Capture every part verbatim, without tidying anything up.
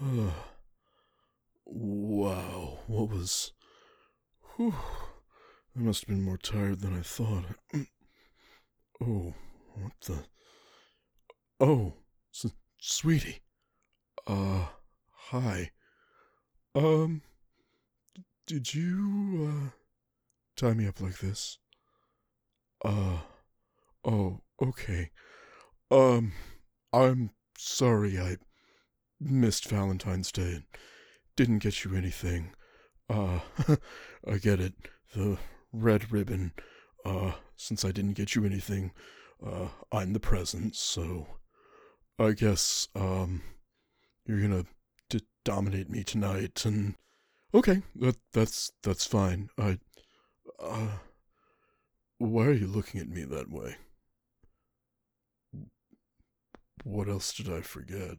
Wow, what was... Whew, I must have been more tired than I thought. Oh, what the... Oh, S- sweetie. Uh, hi. Um, did you, uh, tie me up like this? Uh, oh, okay. Um, I'm sorry I missed Valentine's Day and didn't get you anything. Uh, I get it. The red ribbon. Uh, since I didn't get you anything, uh, I'm the present, so I guess, um, you're gonna d- dominate me tonight, and okay, that that's that's fine. I, uh, why are you looking at me that way? What else did I forget?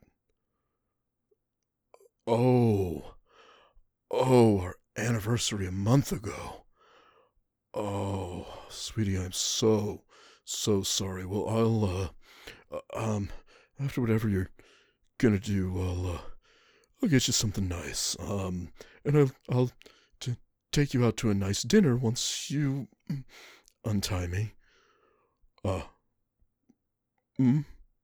Oh, oh, our anniversary a month ago. Oh, sweetie, I'm so, so sorry. Well, I'll, uh, uh, um, after whatever you're gonna do, I'll, uh, I'll get you something nice. Um, and I'll, I'll t- take you out to a nice dinner once you mm, untie me. Uh, mm,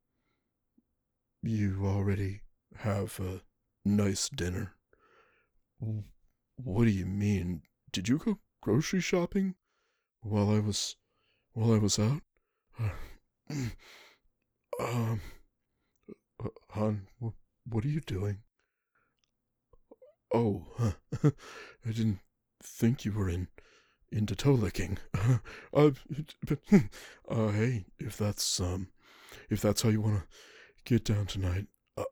you already have a nice dinner. What do you mean? Did you go grocery shopping while I was while I was out? Uh, um, uh, hon, wh- what are you doing? Oh, huh. I didn't think you were in into toe licking. uh, but, uh, hey, if that's um, if that's how you want to get down tonight, uh,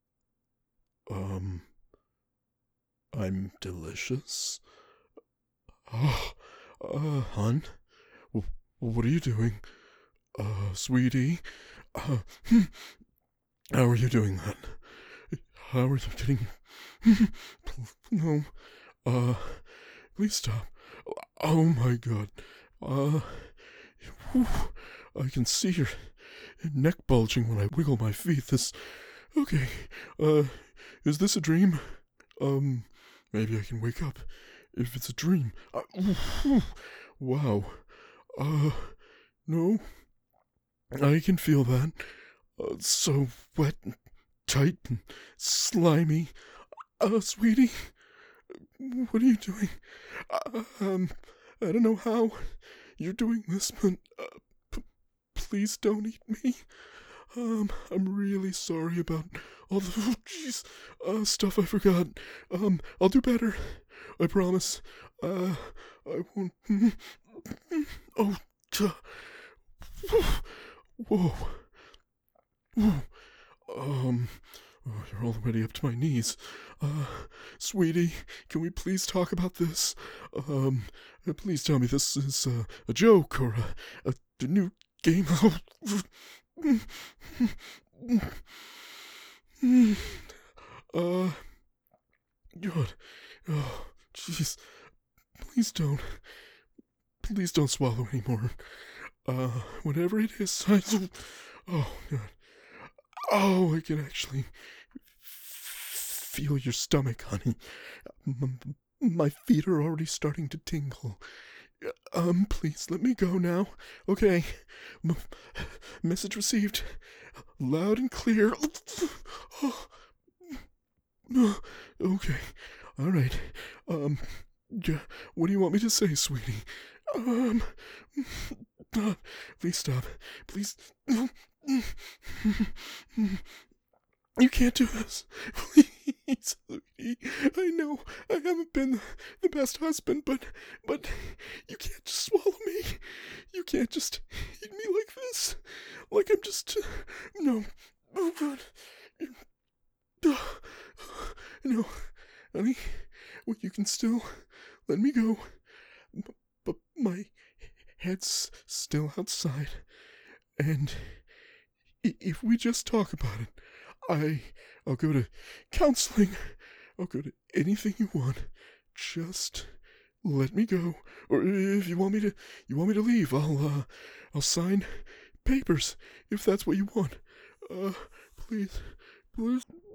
um, I'm delicious. Oh, uh, hon, w- what are you doing? Uh, sweetie, uh, how are you doing that? How are you getting? No, uh, please stop. Oh my god. Uh, whew, I can see your neck bulging when I wiggle my feet. This, okay, uh, is this a dream? Um, maybe I can wake up if it's a dream. Uh, whew, wow. Uh, no, I can feel that. Uh, so wet and tight and slimy. Uh, sweetie, what are you doing? Uh, um, I don't know how you're doing this, but uh, p- please don't eat me. Um, I'm really sorry about all the oh, jeez uh, stuff I forgot. Um, I'll do better. I promise. Uh, I won't. Oh, t- whoa, whoa. Um, oh, you're already up to my knees. Uh, sweetie, can we please talk about this? Um, uh, please tell me this is uh, a joke or a, a, a new game. uh, God. Oh, jeez. Please don't. Please don't swallow anymore. Uh, whatever it is, I. Oh, God. Oh, I can actually feel your stomach, honey. M- my feet are already starting to tingle. Um, please let me go now. Okay. M- message received. Loud and clear. Oh, okay. All right. Um, what do you want me to say, sweetie? Um, uh, please stop. Please. You can't do this. Please, sweetie. I know I haven't been the best husband, but but you can't just swallow me. You can't just eat me like this. Like I'm just no. Oh God. No, honey. Well, you can still let me go, but my head's still outside, and if we just talk about it, I, I'll go to counseling. I'll go to anything you want. Just let me go. Or if you want me to, you want me to leave, I'll, uh, I'll sign papers if that's what you want. Uh, please, please.